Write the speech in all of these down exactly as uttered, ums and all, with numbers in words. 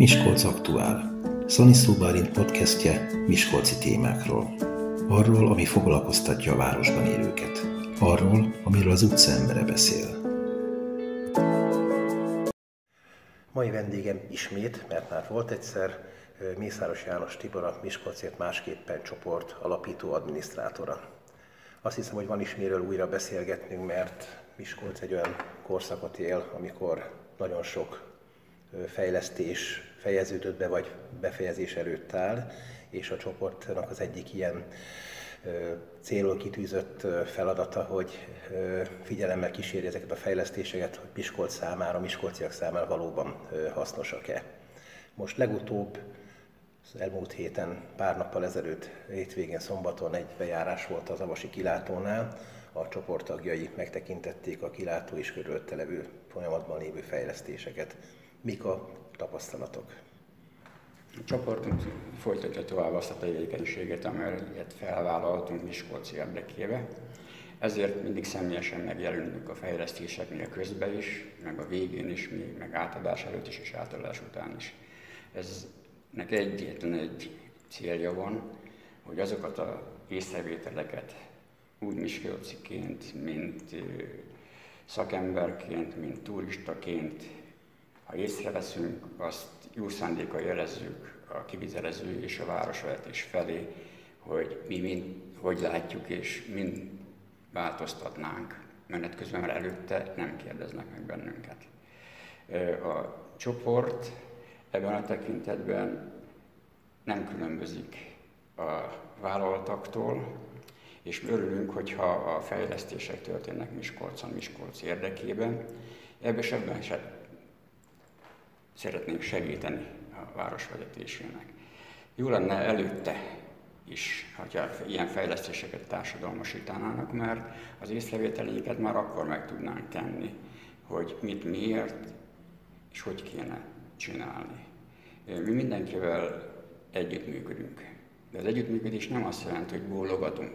Miskolc aktuál. Szaniszló Bálint podcastje miskolci témákról. Arról, ami foglalkoztatja a városban élőket. Arról, amiről az utca embere beszél. Mai vendégem ismét, mert már volt egyszer, Mészáros János Tibor, a Miskolcért Másképpen csoport alapító adminisztrátora. Azt hiszem, hogy van is miről újra beszélgetnünk, mert Miskolc egy olyan korszakot él, amikor nagyon sok fejlesztés fejeződött be, vagy befejezés előtt áll, és a csoportnak az egyik ilyen célul kitűzött feladata, hogy figyelemmel kíséri ezeket a fejlesztéseket, hogy Miskolc számára, miskolciak számára valóban hasznosak-e. Most legutóbb, az elmúlt héten, pár nappal ezelőtt, hétvégén, szombaton egy bejárás volt az avasi kilátónál. A csoporttagjai megtekintették a kilátó és körülötte levő folyamatban lévő fejlesztéseket. Mik a tapasztalatok? A csoportunk folytatja tovább azt a tevékenységet, amelyet felvállaltunk Miskolc érdekébe. Ezért mindig személyesen megjelenünk a fejlesztéseknél közben is, meg a végén is, meg átadás előtt is és átadás után is. Eznek egyetlen egy célja van, hogy azokat az észrevételeket úgy miskolciként, mint szakemberként, mint turistaként, ha észreveszünk, azt jó szándékkal jelezzük a kivitelező és a városvezetés felé, hogy mi mind, hogy látjuk és mind változtatnánk menet közben, mert előtte nem kérdeznek meg bennünket. A csoport ebben a tekintetben nem különbözik a vállalatoktól, és örülünk, hogyha a fejlesztések történnek Miskolcon, Miskolc érdekében. Ebben és ebben is szeretnénk segíteni a városvezetésének. Jó lenne előtte is, hogyha ilyen fejlesztéseket társadalmasítanának, mert az észrevételéket már akkor meg tudnánk tenni, hogy mit, miért és hogy kéne csinálni. Mi mindenkivel együttműködünk, de az együttműködés nem azt jelenti, hogy bólogatunk,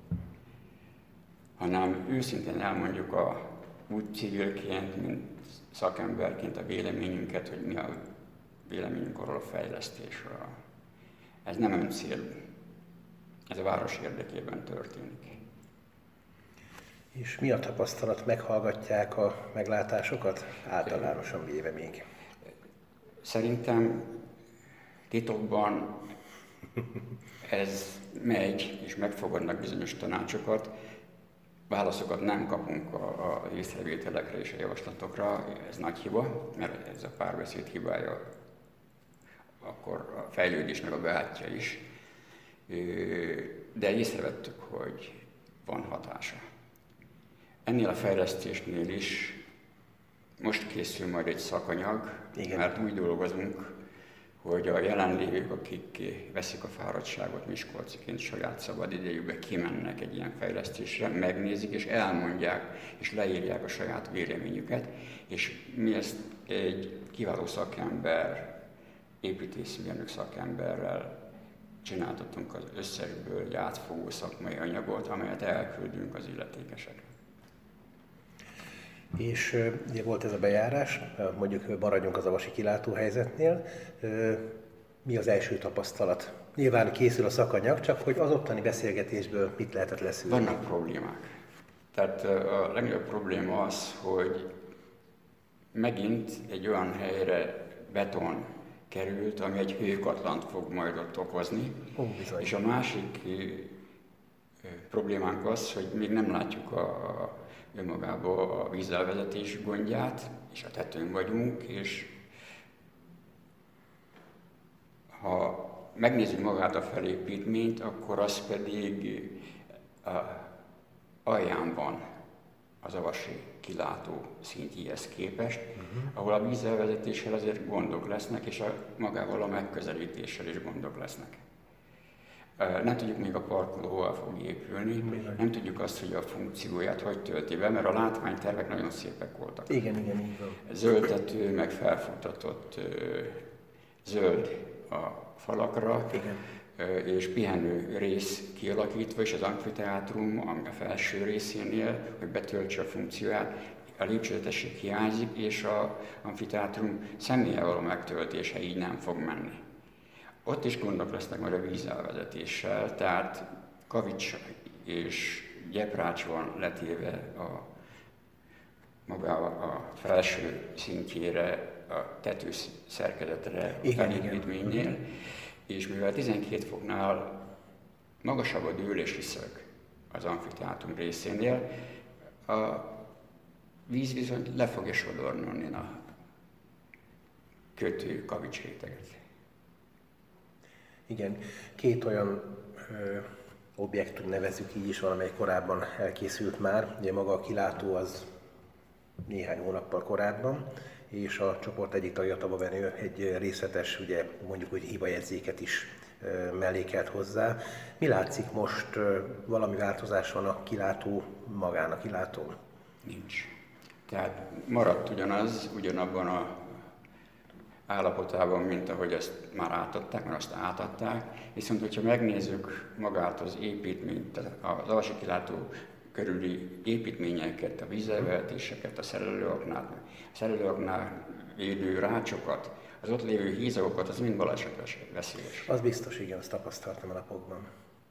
hanem őszintén elmondjuk a, úgy civilként, mint szakemberként a véleményünket, hogy mi a véleményünk arról a fejlesztésről. Ez nem öncélú. Ez a város érdekében történik. És mi a tapasztalat? Meghallgatják a meglátásokat? Általánosan véve még. Szerintem titokban ez megy, és megfogadnak bizonyos tanácsokat. Válaszokat nem kapunk az észrevételekre és a javaslatokra, ez nagy hiba, mert ez a párbeszéd hibája, akkor a fejlődésnek a gátja is. De észrevettük, hogy van hatása. Ennél a fejlesztésnél is most készül majd egy szakanyag, igen, mert úgy dolgozunk, hogy a jelenlévők, akik veszik a fáradtságot miskolciként saját szabad idejükbe, kimennek egy ilyen fejlesztésre, megnézik és elmondják, és leírják a saját véleményüket, és mi ezt egy kiváló szakember, építészmérnök szakemberrel csináltatunk az összesből egy átfogó szakmai anyagot, amelyet elküldünk az illetékesekre. És ugye volt ez a bejárás, mondjuk maradjunk az avasi kilátóhelyzetnél. Mi az első tapasztalat? Nyilván készül a szakanyag, csak hogy az ottani beszélgetésből mit lehetett leszűrni? Vannak problémák. Tehát a legnagyobb probléma az, hogy megint egy olyan helyre beton került, ami egy hőkatlant fog majd ott okozni. Ó, és a másik problémánk az, hogy még nem látjuk a önmagában a vízelvezetés gondját, és a tetőn vagyunk, és ha megnézzük magát a felépítményt, akkor az pedig a alján van az avasi kilátó szintjéhez képest, uh-huh. ahol a vízelvezetéssel azért gondok lesznek, és a magával a megközelítéssel is gondok lesznek. Nem tudjuk még a parkoló hol fog épülni, Bizony. nem tudjuk azt, hogy a funkcióját hogy tölti be, mert a látványtervek nagyon szépek voltak. Igen, igen, így van. Zöldtető, meg felfutatott zöld a falakra. Igen. és pihenő rész kialakítva, és az amfiteátrum, ami a felső részénél, hogy betöltse a funkcióját, a lépcsőzetesség hiányzik, és az amfiteátrum személlyel való megtöltése így nem fog menni. Ott is gondok lesznek majd a vízelvezetéssel, tehát kavics és gyeprács van letéve a, maga a felső szintjére, a tető szerkezetre a felépítménynél, és mivel tizenkét foknál magasabb a dőlési szög az amfiteátrum részénél, a víz viszont le fogja sodornulni a kötő kavicsréteget. Igen, két olyan ö, objektum, nevezzük így is, valamely korábban elkészült már. Ugye maga a kilátó az néhány hónappal korábban, és a csoport egyik tagja, Taba Benő egy részletes, ugye mondjuk úgy hibajegyzéket is ö, mellékelt hozzá. Mi látszik most, ö, valami változás van a kilátó magán, a kilátón? Nincs. Tehát maradt ugyanaz, ugyanabban a állapotában, mint ahogy ezt már átadták, mert azt átadták. Viszont, hogyha megnézzük magát az építményt, az alsó kilátó körüli építményeket, a vízelvezetéseket, a szerelőaknát, a szerelőaknál védő rácsokat, az ott lévő hízagokat, az mind balesetveszélyes. Az biztos, igen, azt tapasztaltam a napokban.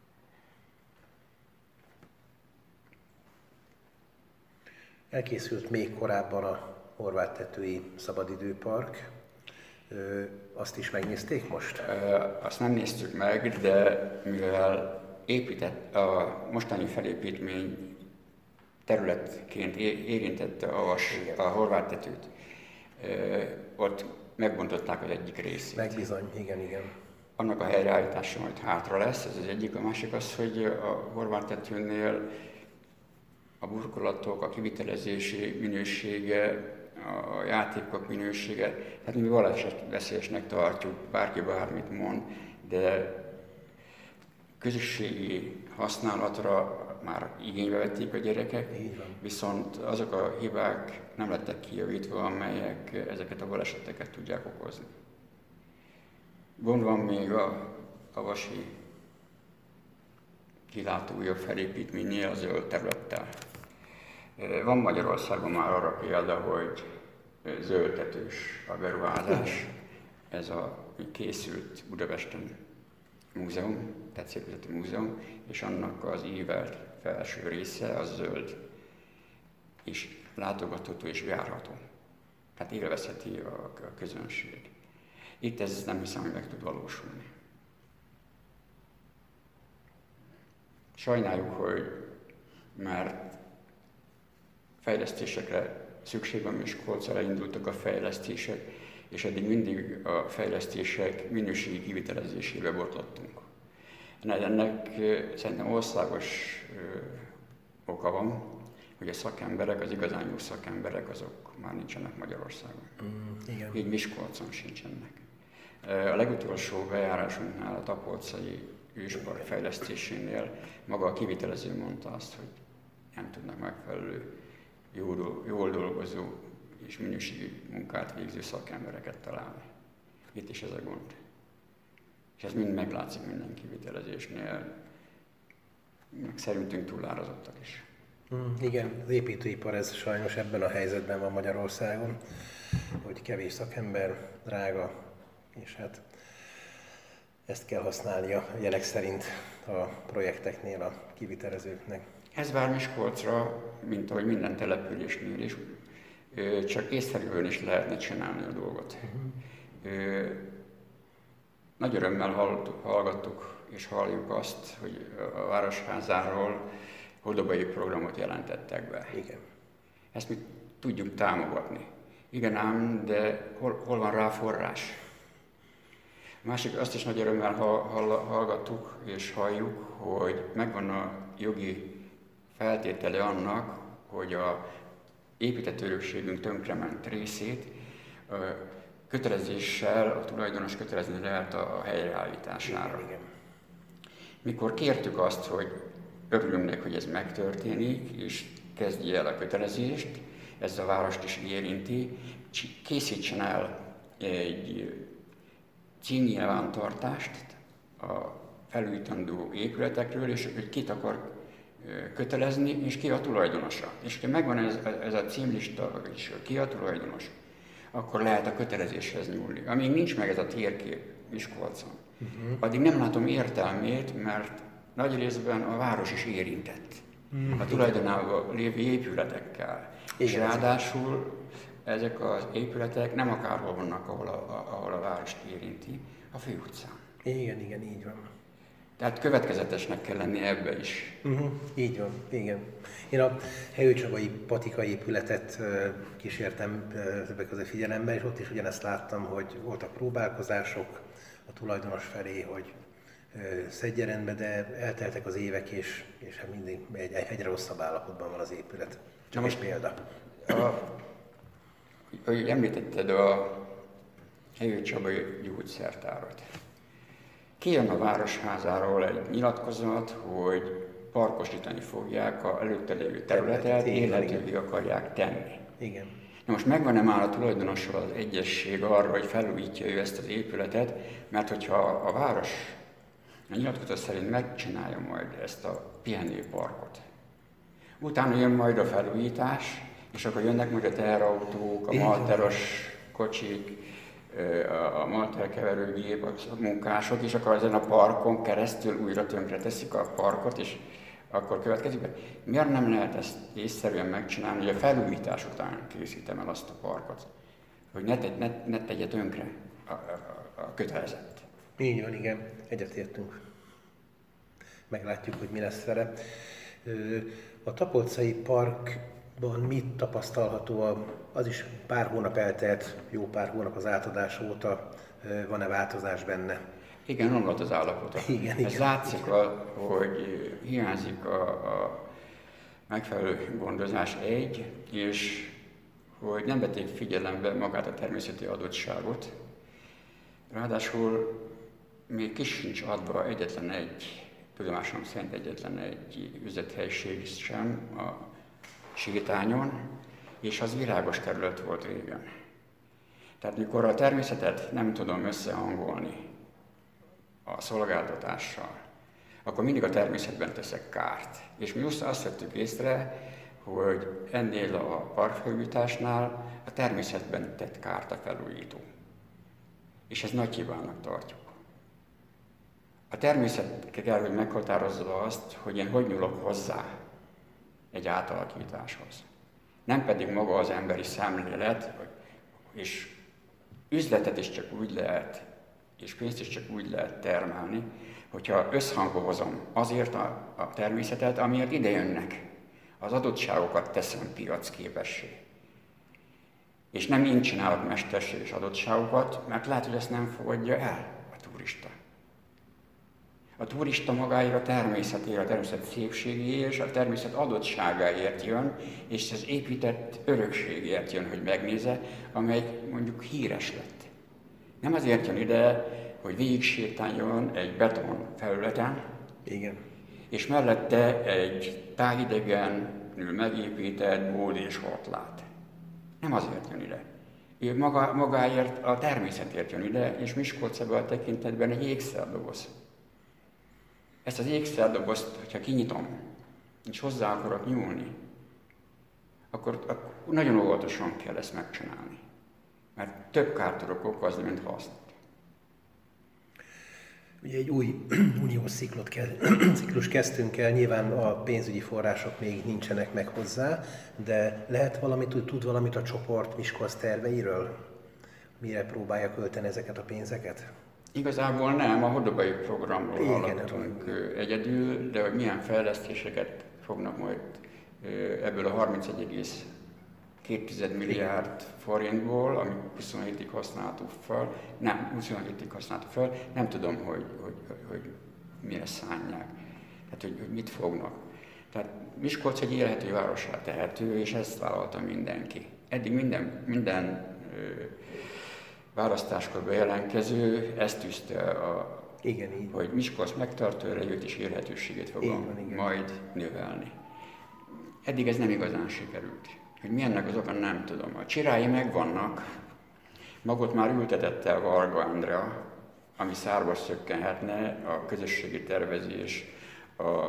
Elkészült még korábban a Horváttetői Szabadidőpark. Ö, azt is megnézték most? Ö, azt nem néztük meg, de mivel épített, a mostani felépítmény területként érintette a, vas, a Horváttetőt, ö, ott megbontották az egyik részét. Megbizony, igen, igen. Annak a helyreállítása majd hátra lesz, ez az egyik. A másik az, hogy a Horváttetőnél a burkolatok, a kivitelezési minősége, a játékok minősége, tehát mi balesetveszélyesnek tartjuk, bárki bármit mond, de közösségi használatra már igénybe vették a gyerekek, viszont azok a hibák nem lettek kijavítva, amelyek ezeket a baleseteket tudják okozni. Gond van még a, a vasi kilátó újabb felépítménynél, a zöld területtel. Van Magyarországon már arra példa, hogy zöldtetős a beruházás. Ez a készült Budapesten múzeum, Tetszőközeti Múzeum, és annak az ívelt felső része az zöld, és látogatható és járható. Tehát élvezheti a, a közönség. Itt ez nem hiszem, hogy meg tud valósulni. Sajnáljuk, hogy már fejlesztésekre szükség van, Miskolcra indultak a fejlesztések, és eddig mindig a fejlesztések minőségi kivitelezésébe botlottunk. Ennek szerintem országos oka van, hogy a szakemberek, az igazán jó szakemberek, azok már nincsenek Magyarországon. Mm, igen. Így Miskolcon sincsenek. A legutolsó bejárásunknál, a Tapolcai őspark fejlesztésénél maga a kivitelező mondta azt, hogy nem tudnak megfelelő, jól, jól dolgozó és minőségi munkát végző szakembereket találni. Itt is ez a gond. És ez mind meglátszik minden kivitelezésnél, meg szerintünk túlárazottak is. Mm, igen, az építőipar ez sajnos ebben a helyzetben van Magyarországon, hogy kevés szakember, drága, és hát ezt kell használnia a jelek szerint a projekteknél a kivitelezőknek. Ez vár Miskolcra, mint ahogy minden településnél is, csak észszerűen is lehetne csinálni a dolgot. Uh-huh. Nagy örömmel hallgattuk és halljuk azt, hogy a Városházáról hordobai programot jelentettek be. Igen. Ezt mi tudjuk támogatni. Igen ám, de hol, hol van rá forrás? A másik, azt is nagy örömmel hallgattuk és halljuk, hogy megvan a jogi feltétele annak, hogy a épített örökségünk tönkrement részét kötelezéssel, a tulajdonos kötelezni lehet a helyreállítására. Igen, igen. Mikor kértük azt, hogy örülünk neki, hogy ez megtörténik, és kezdje el a kötelezést, ez a várost is érinti, készítsen el egy címnyilvántartást a felújítandó épületekről, és hogy kit akar kötelezni, és ki a tulajdonosa. És ha megvan ez, ez a címlista, és ki a tulajdonos, akkor lehet a kötelezéshez nyúlni. Amíg nincs meg ez a térkép Miskolcon, uh-huh. addig nem látom értelmét, mert nagy részben a város is érintett uh-huh. a tulajdonában lévő épületekkel. Igen, és ráadásul ezek az épületek nem akárhol vannak, ahol a, ahol a várost érinti, a főutcán. Igen, igen, így van. Tehát következetesnek kell lenni ebbe is. Uh-huh. Így van, igen. Én a Helyőcsabai patika épületet kísértem többek között figyelembe, és ott is ugyanezt láttam, hogy voltak próbálkozások a tulajdonos felé, hogy szedje rendbe, de elteltek az évek, és, és mindig egy, egyre rosszabb állapotban van az épület. Csak most példa. A, ahogy említetted a Helyőcsabai gyógyszertárat. Kijön a Városházáról egy nyilatkozat, hogy parkosítani fogják az előtte lévő területet, élhetővé akarják tenni. Igen. Na most megvan-e már a tulajdonossal az egyesség arra, hogy felújítja ő ezt az épületet, mert hogyha a város a nyilatkozat szerint megcsinálja majd ezt a pihenőparkot, utána jön majd a felújítás, és akkor jönnek majd a teherautók, a malteros kocsik, a malterkeverőgép, a munkások, és akkor ezen a parkon keresztül újra tönkre teszik a parkot, és akkor következik be. Miért nem lehet ezt észszerűen megcsinálni, hogy a felújítás után készítem el azt a parkot, hogy ne, te, ne, ne tegye tönkre a, a, a kötelezett. Így van, igen, egyetértünk. Meglátjuk, hogy mi lesz vele. A Tapolcai Parkban mit tapasztalható? Az is pár hónap eltelt, jó pár hónap az átadás óta, van-e változás benne? Igen, omlott az állapota. Igen, Ez igen, látszik, igen. A, hogy hiányzik a, a megfelelő gondozás egy, és hogy nem vették figyelembe magát a természeti adottságot. Ráadásul még ki sincs adva egyetlen egy, tudomásom szerint egyetlen egy üzlethelyiség sem a sétányon, és az virágos terület volt régen. Tehát mikor a természetet nem tudom összehangolni a szolgáltatással, akkor mindig a természetben teszek kárt. És mi azt vettük észre, hogy ennél a parkfelújításnál a természetben tett kárt a felújító. És ez nagy hibának tartjuk. A természet kell, hogy meghatározza azt, hogy én hogy nyúlok hozzá egy átalakításhoz. Nem pedig maga az emberi szemlélet, és üzletet is csak úgy lehet, és pénzt is csak úgy lehet termelni, hogyha összhangba hozom azért a, a természetet, amiért ide jönnek. Az adottságokat teszem piacképessé. És nem én csinálok mesterséges adottságokat, mert lehet, hogy ezt nem fogadja el a turista. A turista magáért a természetért, a természet szépségéért és a természet adottságáért jön, és az épített örökségért jön, hogy megnézze, amely mondjuk híres lett. Nem azért jön ide, hogy végig sétáljon egy beton felületen, igen. és mellette egy tájidegenül megépített bód és hortlát. Nem azért jön ide. Ő maga, magáért, a természetért jön ide, és Miskolc ebben a tekintetben egy ékszerdoboz. Ezt az ékszerdobozt, hogyha kinyitom, és hozzá akarok nyúlni, akkor, akkor nagyon óvatosan kell ezt megcsinálni. Mert több kárt tudok okozni, mint hasznot. Ugye egy új uniós ciklot ke- ciklus kezdtünk el, nyilván a pénzügyi források még nincsenek meg hozzá, de lehet valamit, tud valamit a csoport Miskolc terveiről? Mire próbálja költeni ezeket a pénzeket? Igazából nem, a Hodobai programról hallottunk egyedül, de hogy milyen fejlesztéseket fognak majd ebből a harmincegy egész két milliárd forintból, ami huszonhétig használtuk fel, nem, huszonhétig használtuk fel, nem tudom, hogy, hogy, hogy, hogy mire szánják, tehát hogy, hogy mit fognak. Tehát Miskolc egy élhető várossá tehető, és ezt vállalta mindenki. Eddig minden, minden ö, választáskor bejelentkező ezt tűzte, a, igen, így. hogy Miskolc megtartó erejét és élhetőségét fogom majd növelni. Eddig ez nem igazán sikerült. Hogy mi ennek az oka, nem tudom. A csirái megvannak, magot már ültetette el Varga Andrea, ami szárba szökkenhetne, a közösségi tervezés, a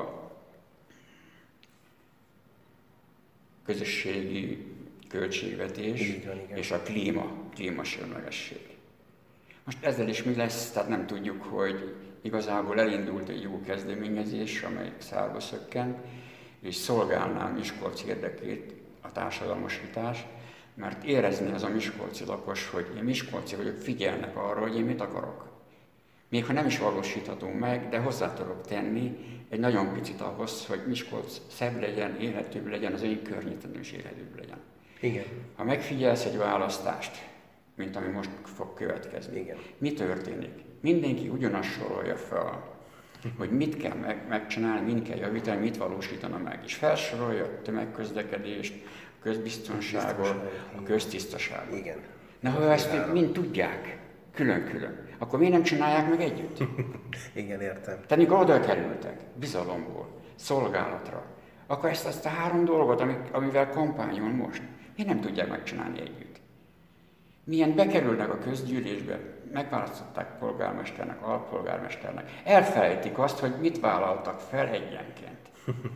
közösségi költségvetés van, és a klíma, klímasemlegesség. Most ezzel is mi lesz, tehát nem tudjuk, hogy igazából elindult egy jó kezdeményezés, amely szárba szökkent, és szolgálná Miskolc érdekét a társadalmasítás, mert érezni az a miskolci lakos, hogy én miskolci vagyok, figyelnek arra, hogy én mit akarok. Még ha nem is valósíthatom meg, de hozzá tudok tenni egy nagyon picit ahhoz, hogy Miskolc szebb legyen, élhetőbb legyen, az én környezetem is élhetőbb legyen. Igen. Ha megfigyelsz egy választást, mint ami most fog következni, igen. Mi történik? Mindenki ugyanazt sorolja fel, hogy mit kell meg, megcsinálni, mit kell javítani, mit valósítana meg. És felsorolja a tömegközlekedést, a közbiztonságot, a köztisztaságot. Igen. Na, ha ezt mind tudják, külön-külön, akkor miért nem csinálják meg együtt? Igen, értem. Tehát mikor oda kerültek, bizalomból, szolgálatra, akkor ezt, ezt a három dolgot, amivel kampányol most, miért nem tudják megcsinálni együtt? Milyen bekerülnek a közgyűlésbe, megválasztották polgármesternek, alpolgármesternek, elfelejtik azt, hogy mit vállaltak fel egyenként.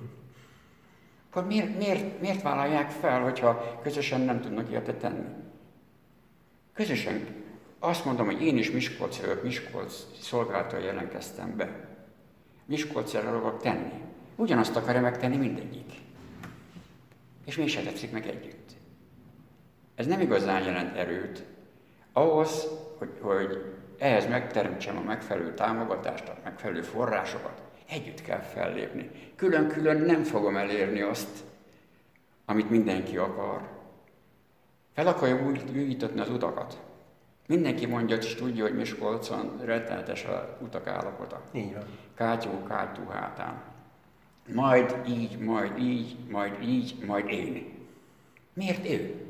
Akkor miért, miért, miért vállalják fel, hogyha közösen nem tudnak érte tenni? Közösen azt mondom, hogy én is Miskolc vagyok, Miskolc szolgálattal jelentkeztem be. Miskolcra akarok tenni. Ugyanazt akarja megtenni mindegyik. És mégse tetszik meg együtt. Ez nem igazán jelent erőt. Ahhoz, hogy, hogy ehhez megteremtsem a megfelelő támogatást, a megfelelő forrásokat, együtt kell fellépni. Külön-külön nem fogom elérni azt, amit mindenki akar. Fel akarja újítatni az utakat. Mindenki mondja és tudja, hogy Miskolcon rettenetes az utak állapota. Így van. Kátyú, kátyú hátán. Majd így, majd így, majd így, majd én. Miért ő?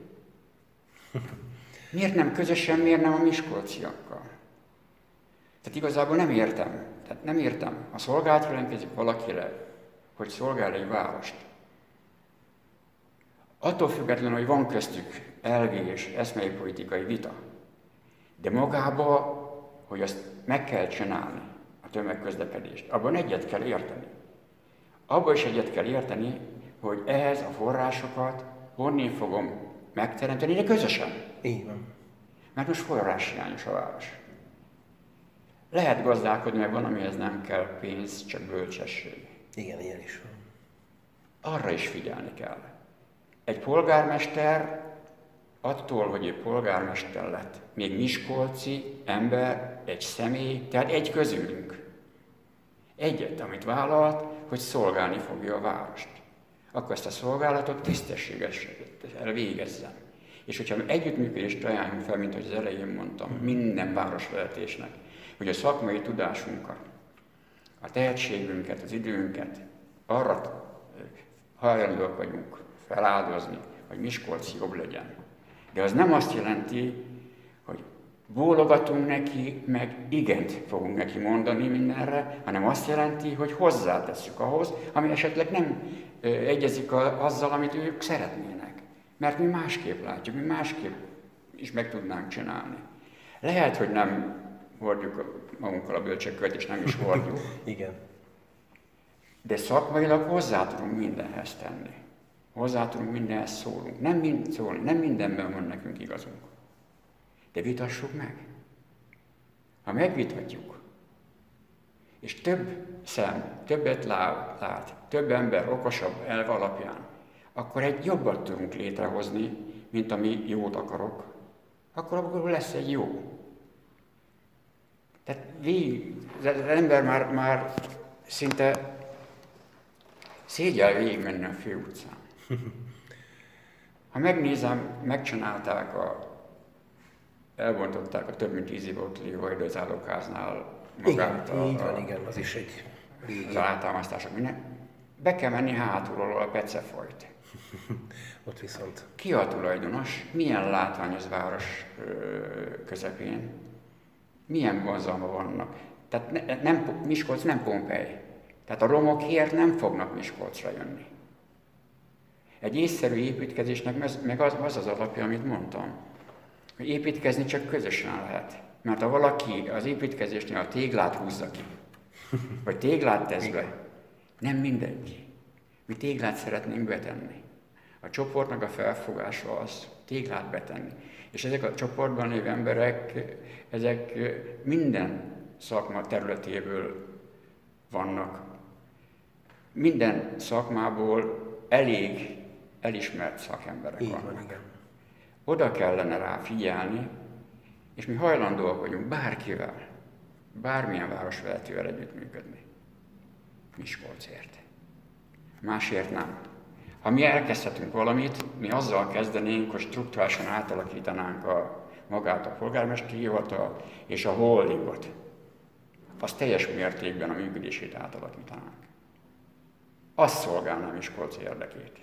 Miért nem közösen, miért nem a miskolciakkal? Tehát igazából nem értem. Tehát nem értem. A szolgálatra jelentkezik valakire, hogy szolgál egy várost. Attól függetlenül, hogy van köztük elvi és eszmei politikai vita, de magába, hogy azt meg kell csinálni, a tömegközlekedést, abban egyet kell érteni. Abban is egyet kell érteni, hogy ehhez a forrásokat honnét fogom megteremteni, de közösen. Így van. Mert most forráshiányos a város. Lehet gazdálkodni, mert van, amihez nem kell pénz, csak bölcsesség. Igen, ilyen is van. Arra is figyelni kell. Egy polgármester attól, hogy ő polgármester lett, még miskolci ember, egy személy, tehát egy közülünk. Egyet, amit vállalt, hogy szolgálni fogja a várost. Akkor ezt a szolgálatot tisztességesen elvégezzen. És hogyha együttműködést ajánlunk fel, mint ahogy az elején mondtam, minden városvezetésnek, hogy a szakmai tudásunkat, a tehetségünket, az időnket arra hajlandóak vagyunk feláldozni, hogy Miskolc jobb legyen. De az nem azt jelenti, hogy bólogatunk neki, meg igent fogunk neki mondani mindenre, hanem azt jelenti, hogy hozzátesszük ahhoz, ami esetleg nem ö, egyezik a, azzal, amit ők szeretnének. Mert mi másképp látjuk, mi másképp is meg tudnánk csinálni. Lehet, hogy nem hordjuk magunkkal a bölcsekkövet, és nem is hordjuk. Igen. De szakmailag hozzá tudunk mindenhez tenni. Hozzá tudunk mindenhez szólunk. Nem, mind, szólni. Nem mindenben van nekünk igazunk. De vitassuk meg. Ha megvitatjuk, és több szem, többet lát, több ember okosabb elv alapján, akkor egy jobbat tudunk létrehozni, mint ami jót akarok, akkor abból lesz egy jó. Tehát végig, az ember már, már szinte szégyel végig menni a főutcán. Ha megnézem, megcsinálták a, elbontották a több mint tíz év ott lévő hajdőzállókháznál magát. Igen, a, így van, igen, az is egy régi. Az alátámasztások, minden. Be kell menni hátulról a pecefolyt. Ott viszont. Ki a tulajdonos? Milyen látvány az város ö, közepén? Milyen vonzalma vannak? Tehát ne, nem, Miskolc nem Pompej. Tehát a romokért nem fognak Miskolcra jönni. Egy észszerű építkezésnek meg az az, az alapja, amit mondtam. Hogy építkezni csak közösen lehet. Mert ha valaki az építkezésnél a téglát húzza ki, vagy téglát tesz be, nem mindegy. Mi téglát szeretnénk betenni. A csoportnak a felfogása az téglát betenni. És ezek a csoportban lévő emberek, ezek minden szakma területéből vannak. Minden szakmából elég elismert szakemberek Így vannak. van, igen. Oda kellene rá figyelni, és mi hajlandóak vagyunk bárkivel, bármilyen városvezetővel együttműködni. Miskolcért. Másért nem. Ha mi elkezdhetünk valamit, mi azzal kezdenénk, hogy strukturálisan átalakítanánk a, magát a polgármesteri hivatal és a holdingot. Az teljes mértékben a működését átalakítanánk. Az szolgálná Miskolc érdekét.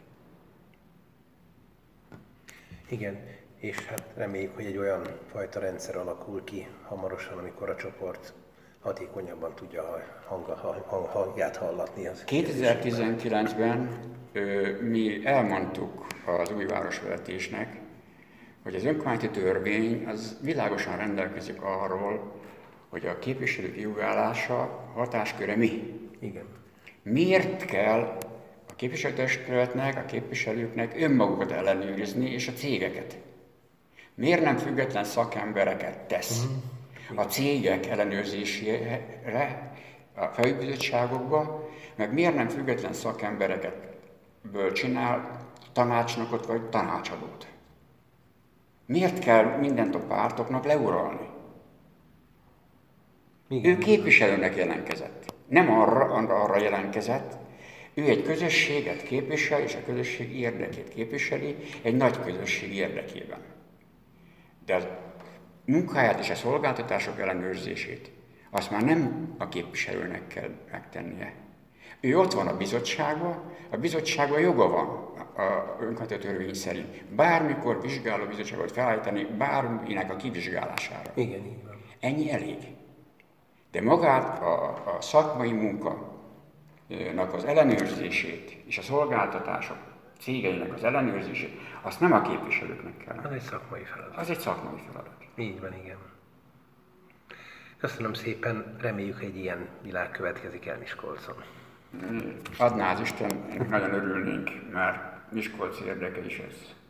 Igen, és hát reméljük, hogy egy olyan fajta rendszer alakul ki hamarosan, amikor a csoport hatékonyabban tudja a hang, hang, hangját hallatni. Az kétezer-tizenkilencben ö, mi elmondtuk az új városvezetésnek, hogy az önkormányzati törvény az világosan rendelkezik arról, hogy a képviselők jogállása hatásköre mi. Igen. Miért kell a képviselőtestületnek, a képviselőknek önmagukat ellenőrizni és a cégeket? Miért nem független szakembereket tesz a cégek ellenőrzésére, a felügyelőbizottságokba, meg miért nem független szakembereket ből csinál tanácsnokot vagy tanácsadót? Miért kell mindent a pártoknak leuralni? Igen. Ő képviselőnek jelentkezett. Nem arra, arra jelentkezett, ő egy közösséget képvisel, és a közösség érdekét képviseli egy nagy közösség érdekében. De a munkáját és a szolgáltatások ellenőrzését azt már nem a képviselőnek kell megtennie. Ő ott van a bizottságban, a bizottságban joga van a önkormányzati törvény szerint bármikor vizsgáló bizottságot felállítani bárminek a kivizsgálására. Igen, így van. Ennyi elég. De magát a, a szakmai munkának az ellenőrzését és a szolgáltatások cégeinek az ellenőrzését, azt nem a képviselőknek kell. Az egy szakmai feladat. Az egy szakmai feladat. Így van, igen. Köszönöm szépen, reméljük egy ilyen világ következik el Miskolcon. Adná az Isten, nagyon örülnénk, mert Miskolc érdeke is ez.